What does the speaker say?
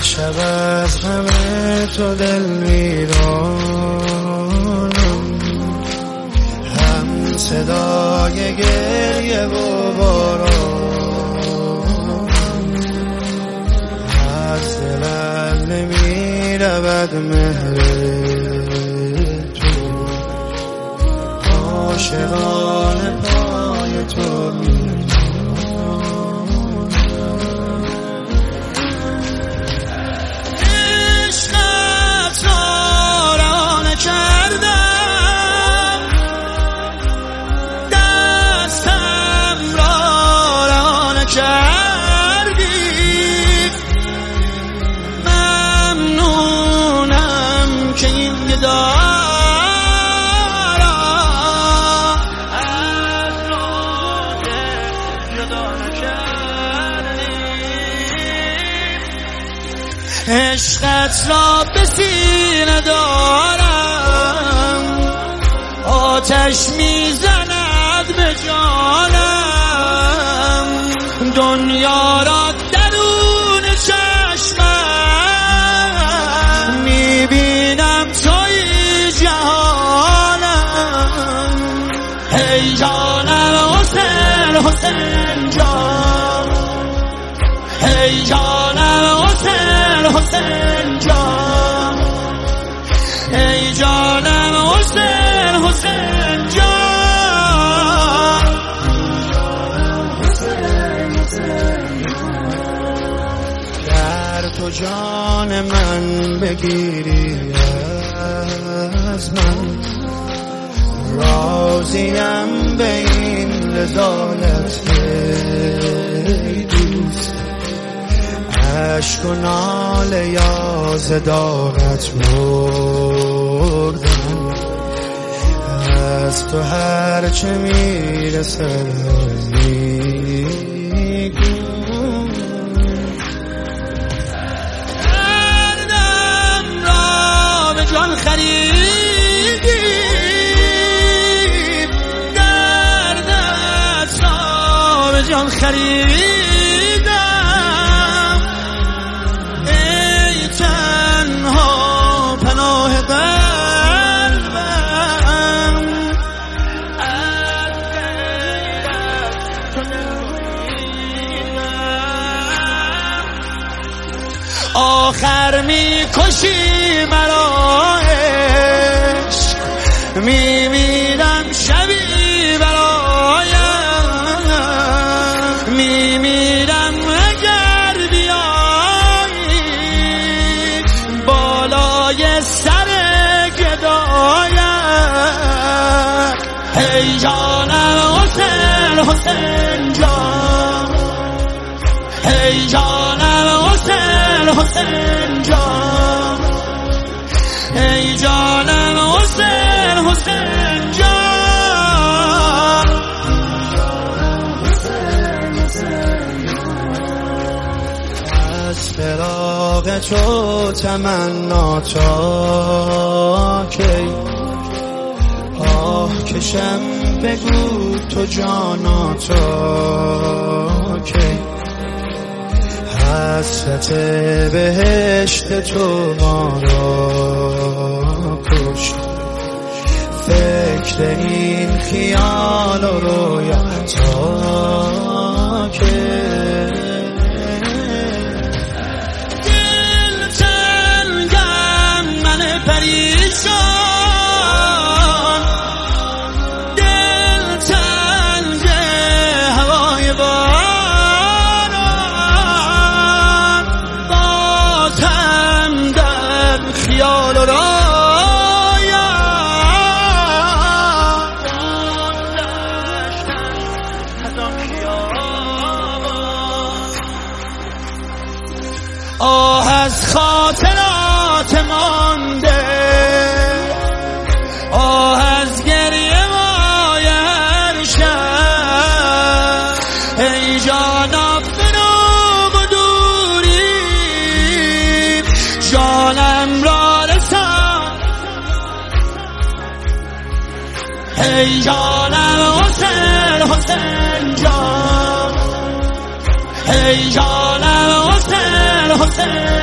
شب از غم تو دل ویرانم، هم صدای گریه و باران، از دلم نمی رود مهر تو، عاشقان پای تو ممنونم که این گدارا از روزه جدا نکردی، عشقت را به سینه دارم، آتش میزند به جانم، دنیا را درون چشمم میبینم توی جهانم، ای جانم حسین حسین جان، ای جانم حسین حسین جان، ای جانم حسین حسین جان. تو جان من بگیری از من، راضیم به این رضایت ای دوست، عشق و ناله یا زدارت مردن، از تو هرچه میرسه جان خریدی، دردت را به جان خریدم، ای تنها پناه قلبم، از غیرت تو نمیدم، آخر میکشی مرا عشق، میمیرم شبی برایم، میمیرم اگر بیایی بالای سر گدایم، ای جانم حسین حسین جان، ای جانم حسین حسین جان، ای جانم حسین حسین جان. از فراق تو تمنا تا کی، آه کشم بگو تو جانا تا کی، حسرت بهشت تو ما را کشت، فکر این خیال و رویا تا که دل تنگم من پریشان، دل تنگ هوای باران، بازم در خیال و آه از خاطرات مانده، آه از گریه مای هر شب، ای جانا فراق و دوری جانم را رسان، ای جانم حسین حسین جان، ای جانم حسین حسین